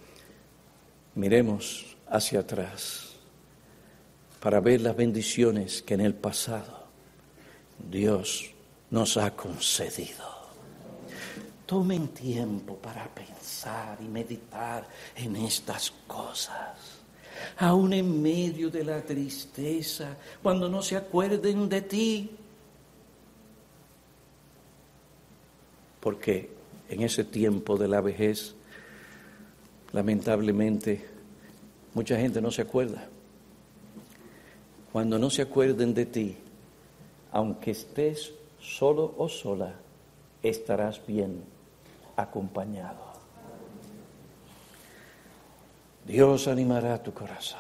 [SPEAKER 1] miremos hacia atrás para ver las bendiciones que en el pasado Dios nos ha concedido. Tomen tiempo para pensar y meditar en estas cosas, aún en medio de la tristeza, cuando no se acuerden de ti. Porque en ese tiempo de la vejez, lamentablemente, mucha gente no se acuerda. Cuando no se acuerden de ti, aunque estés solo o sola, estarás bien acompañado. Dios animará tu corazón.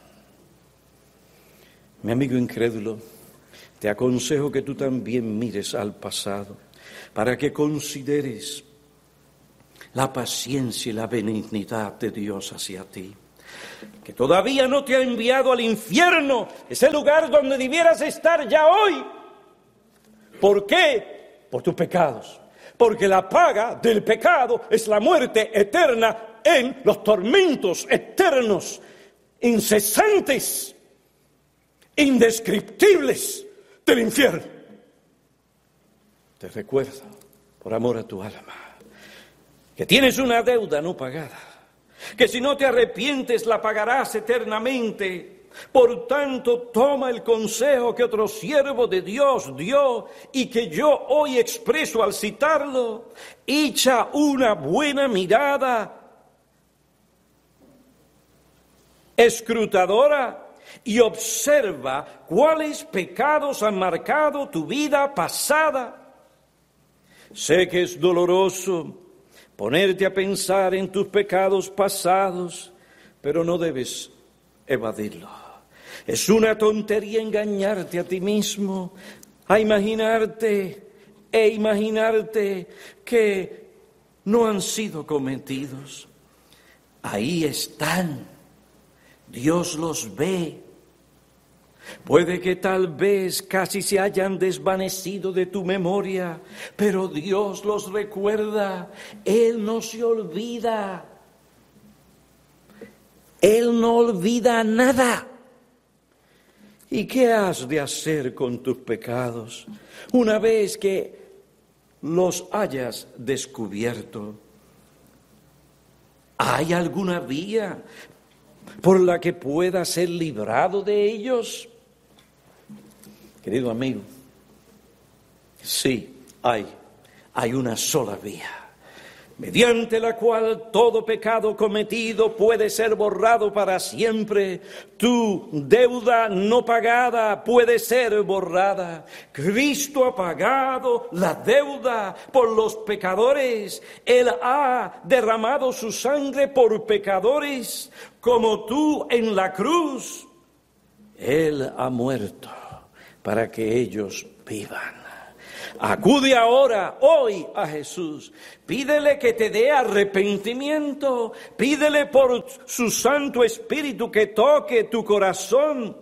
[SPEAKER 1] Mi amigo incrédulo, te aconsejo que tú también mires al pasado para que consideres la paciencia y la benignidad de Dios hacia ti, que todavía no te ha enviado al infierno, ese lugar donde debieras estar ya hoy. ¿Por qué? Por tus pecados. Porque la paga del pecado es la muerte eterna en los tormentos eternos, incesantes, indescriptibles del infierno. Te recuerdo, por amor a tu alma, que tienes una deuda no pagada, que si no te arrepientes la pagarás eternamente Por tanto, toma el consejo que otro siervo de Dios dio y que yo hoy expreso al citarlo. Echa una buena mirada escrutadora y observa cuáles pecados han marcado tu vida pasada. Sé que es doloroso ponerte a pensar en tus pecados pasados, pero no debes evadirlo. Es una tontería engañarte a ti mismo, a imaginarte que no han sido cometidos. Ahí están. Dios los ve. Puede que tal vez casi se hayan desvanecido de tu memoria, pero Dios los recuerda. Él no se olvida. Él no olvida nada. ¿Y qué has de hacer con tus pecados una vez que los hayas descubierto? ¿Hay alguna vía por la que pueda ser librado de ellos? Querido amigo, sí, hay una sola vía, mediante la cual todo pecado cometido puede ser borrado para siempre. Tu deuda no pagada puede ser borrada. Cristo ha pagado la deuda por los pecadores. Él ha derramado su sangre por pecadores, como tú en la cruz. Él ha muerto para que ellos vivan. Acude ahora, hoy, a Jesús. Pídele que te dé arrepentimiento. Pídele por su Santo Espíritu que toque tu corazón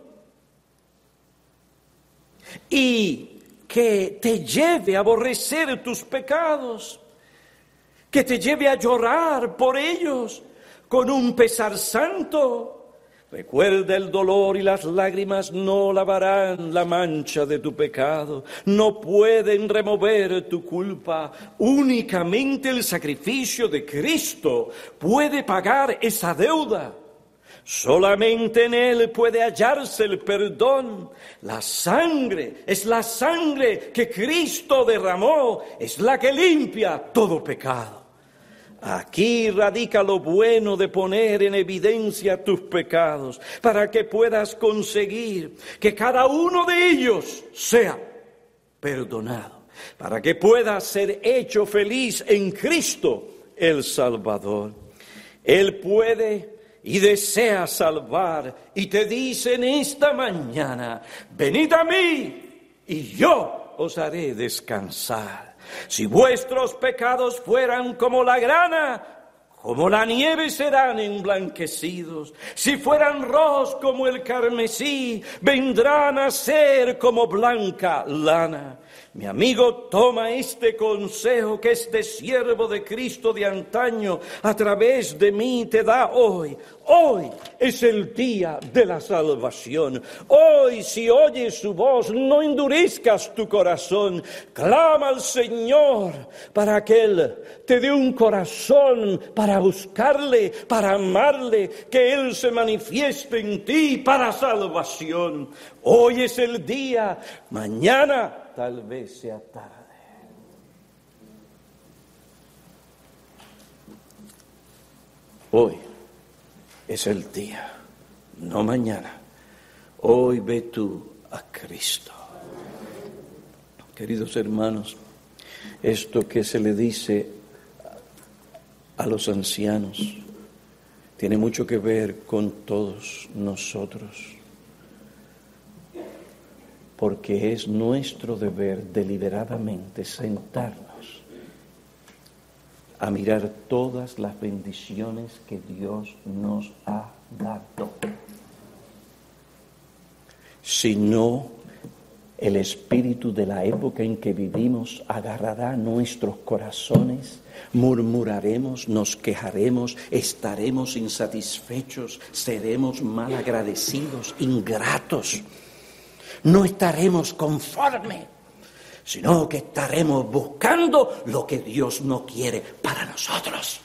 [SPEAKER 1] y que te lleve a aborrecer tus pecados, que te lleve a llorar por ellos con un pesar santo. Recuerda, el dolor y las lágrimas no lavarán la mancha de tu pecado, no pueden remover tu culpa. Únicamente el sacrificio de Cristo puede pagar esa deuda. Solamente en Él puede hallarse el perdón. La sangre, es la sangre que Cristo derramó, es la que limpia todo pecado. Aquí radica lo bueno de poner en evidencia tus pecados, para que puedas conseguir que cada uno de ellos sea perdonado, para que puedas ser hecho feliz en Cristo el Salvador. Él puede y desea salvar, y te dice en esta mañana: venid a mí y yo os haré descansar. Si vuestros pecados fueran como la grana, como la nieve serán emblanquecidos. Si fueran rojos como el carmesí, vendrán a ser como blanca lana. Mi amigo, toma este consejo que este siervo de Cristo de antaño a través de mí te da hoy. Hoy es el día de la salvación. Hoy, si oyes su voz, no endurezcas tu corazón. Clama al Señor para que Él te dé un corazón para buscarle, para amarle, que Él se manifieste en ti para salvación. Hoy es el día, mañana tal vez sea tarde. Hoy es el día, no mañana. Hoy ve tú a Cristo. Queridos hermanos, esto que se le dice a los ancianos tiene mucho que ver con todos nosotros, porque es nuestro deber deliberadamente sentarnos a mirar todas las bendiciones que Dios nos ha dado. Si no, el espíritu de la época en que vivimos agarrará nuestros corazones, murmuraremos, nos quejaremos, estaremos insatisfechos, seremos malagradecidos, ingratos. No estaremos conformes, sino que estaremos buscando lo que Dios no quiere para nosotros.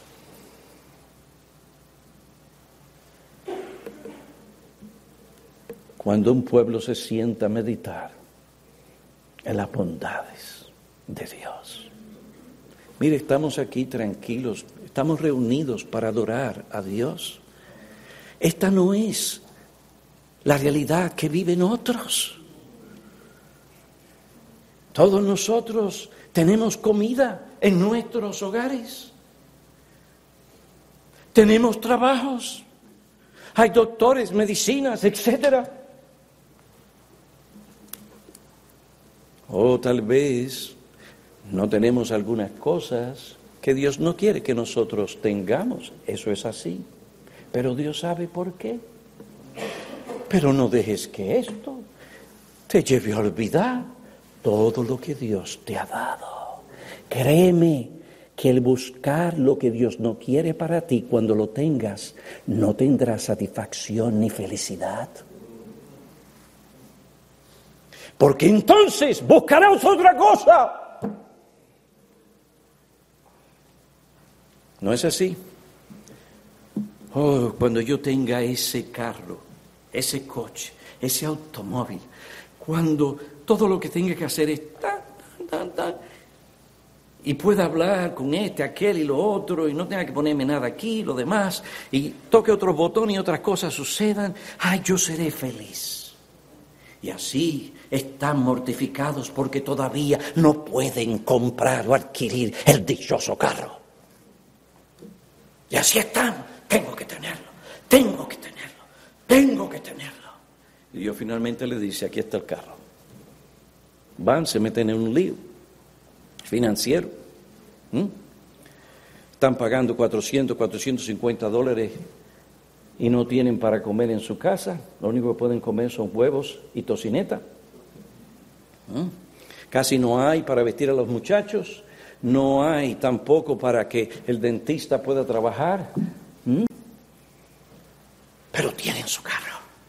[SPEAKER 1] cuando un pueblo se sienta a meditar en las bondades de Dios. Mire, estamos aquí tranquilos, estamos reunidos para adorar a Dios. Esta no es la realidad que viven otros. Todos nosotros tenemos comida en nuestros hogares. Tenemos trabajos. Hay doctores, medicinas, etc. O tal vez no tenemos algunas cosas que Dios no quiere que nosotros tengamos. Eso es así. Pero Dios sabe por qué. Pero no dejes que esto te lleve a olvidar todo lo que Dios te ha dado. Créeme que el buscar lo que Dios no quiere para ti, cuando lo tengas, no tendrás satisfacción ni felicidad. Porque entonces buscarás otra cosa. ¿No es así? Oh, cuando yo tenga ese carro, ese coche, ese automóvil, cuando todo lo que tenga que hacer es y pueda hablar con aquel y lo otro, y no tenga que ponerme nada aquí, lo demás, y toque otro botón y otras cosas sucedan, yo seré feliz. Y así están mortificados porque todavía no pueden comprar o adquirir el dichoso carro. Y así están, tengo que tenerlo. Y Dios finalmente le dice, aquí está el carro. Van, se meten en un lío financiero. Están pagando $450 y no tienen para comer en su casa. Lo único que pueden comer son huevos y tocineta. Casi no hay para vestir a los muchachos. No hay tampoco para que el dentista pueda trabajar. Pero tienen su carro.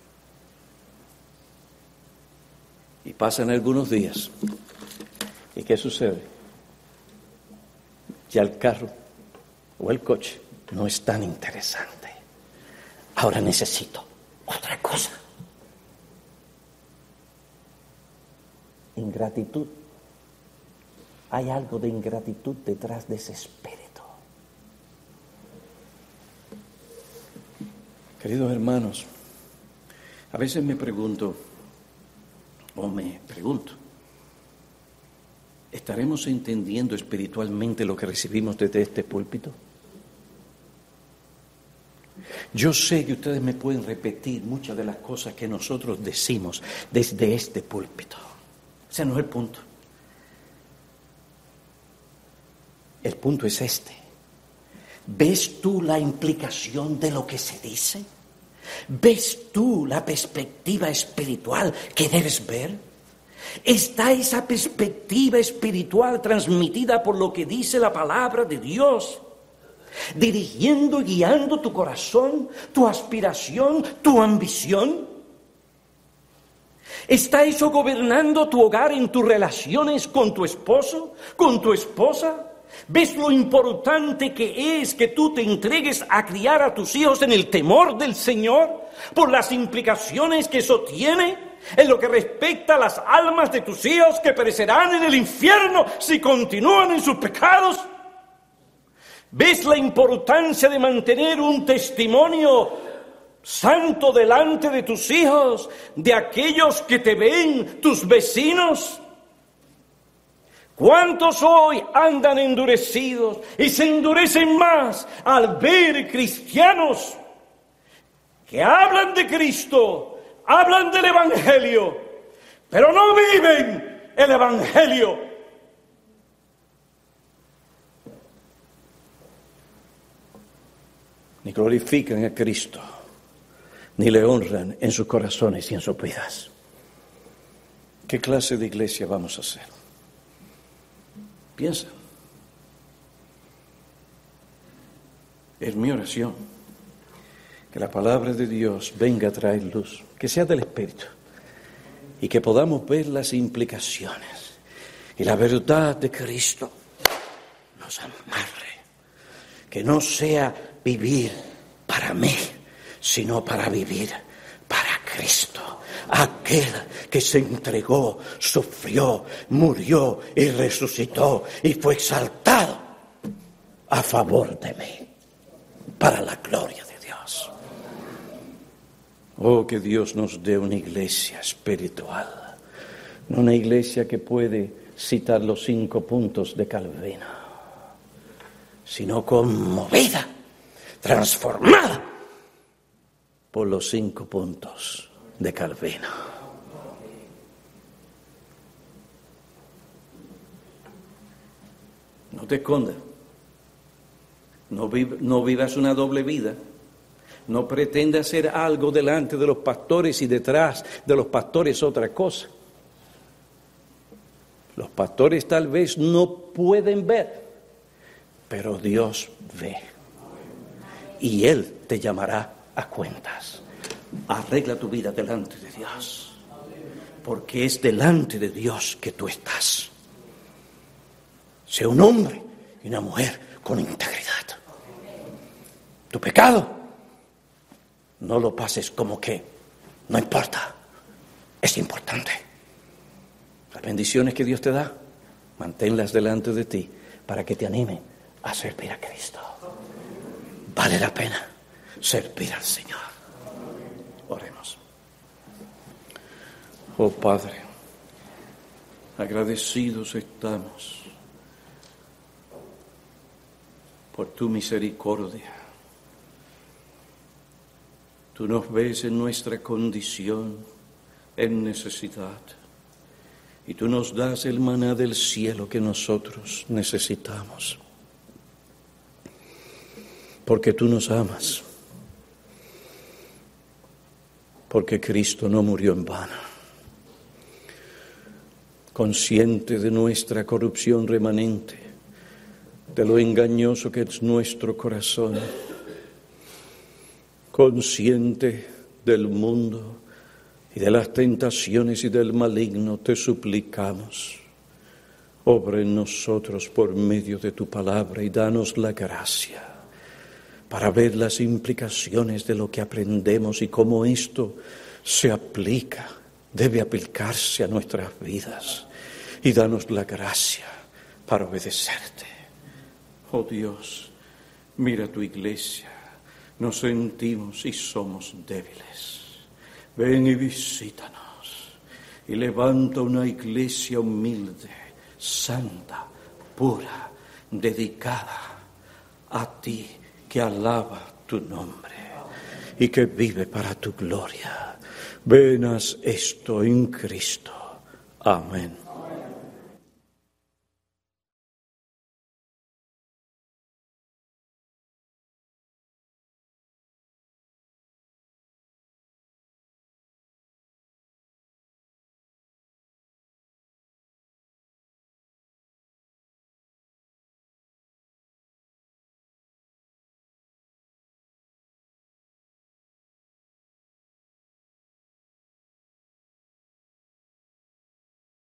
[SPEAKER 1] Y pasan algunos días. ¿Y qué sucede? Ya el carro o el coche no es tan interesante. Ahora necesito otra cosa. Ingratitud. Hay algo de ingratitud detrás de ese espíritu. Queridos hermanos, a veces me pregunto, ¿estaremos entendiendo espiritualmente lo que recibimos desde este púlpito? Yo sé que ustedes me pueden repetir muchas de las cosas que nosotros decimos desde este púlpito. Ese no es el punto. El punto es este. ¿Ves tú la implicación de lo que se dice? ¿Ves tú la perspectiva espiritual que debes ver? ¿Está esa perspectiva espiritual transmitida por lo que dice la palabra de Dios, dirigiendo y guiando tu corazón, tu aspiración, tu ambición? ¿Está eso gobernando tu hogar en tus relaciones con tu esposo, con tu esposa? ¿Ves lo importante que es que tú te entregues a criar a tus hijos en el temor del Señor, por las implicaciones que eso tiene en lo que respecta a las almas de tus hijos que perecerán en el infierno si continúan en sus pecados? ¿Ves la importancia de mantener un testimonio santo delante de tus hijos, de aquellos que te ven, tus vecinos? ¿Cuántos hoy andan endurecidos y se endurecen más al ver cristianos que hablan de Cristo, hablan del Evangelio, pero no viven el Evangelio? Ni glorifican a Cristo, ni le honran en sus corazones y en sus vidas. ¿Qué clase de iglesia vamos a hacer? Piensa. Es mi oración que la palabra de Dios venga a traer luz, que sea del Espíritu, y que podamos ver las implicaciones y la verdad de Cristo nos amarre, que no sea vivir para mí, sino para vivir para Cristo,
[SPEAKER 2] aquel que se entregó, sufrió, murió y resucitó y fue exaltado a favor de mí, para la gloria de Dios.
[SPEAKER 1] Oh, que Dios nos dé una iglesia espiritual, no una iglesia que puede citar los 5 puntos de Calvino,
[SPEAKER 2] Sino conmovida, transformada
[SPEAKER 1] por los 5 puntos de Calvino. No te escondas, no vivas una doble vida, no pretendas hacer algo delante de los pastores y detrás de los pastores otra cosa. Los pastores tal vez no pueden ver, pero Dios ve. Y Él te llamará a cuentas. Arregla tu vida delante de Dios, porque es delante de Dios que tú estás.
[SPEAKER 2] Sea un hombre y una mujer con integridad. Tu pecado, no lo pases como que no importa. Es importante.
[SPEAKER 1] Las bendiciones que Dios te da, manténlas delante de ti para que te animen a servir a Cristo.
[SPEAKER 2] Vale la pena servir al Señor.
[SPEAKER 1] Oremos. Oh Padre, agradecidos estamos por tu misericordia. Tú nos ves en nuestra condición, en necesidad, y tú nos das el maná del cielo que nosotros necesitamos. Porque tú nos amas, porque Cristo no murió en vano. Consciente de nuestra corrupción remanente, de lo engañoso que es nuestro corazón, consciente del mundo y de las tentaciones y del maligno, te suplicamos, obra en nosotros por medio de tu palabra y danos la gracia para ver las implicaciones de lo que aprendemos y cómo esto se aplica, debe aplicarse a nuestras vidas, y danos la gracia para obedecerte. Oh Dios, mira tu iglesia, nos sentimos y somos débiles. Ven y visítanos y levanta una iglesia humilde, santa, pura, dedicada a ti, que alaba tu nombre y que vive para tu gloria. Ven, haz esto en Cristo. Amén.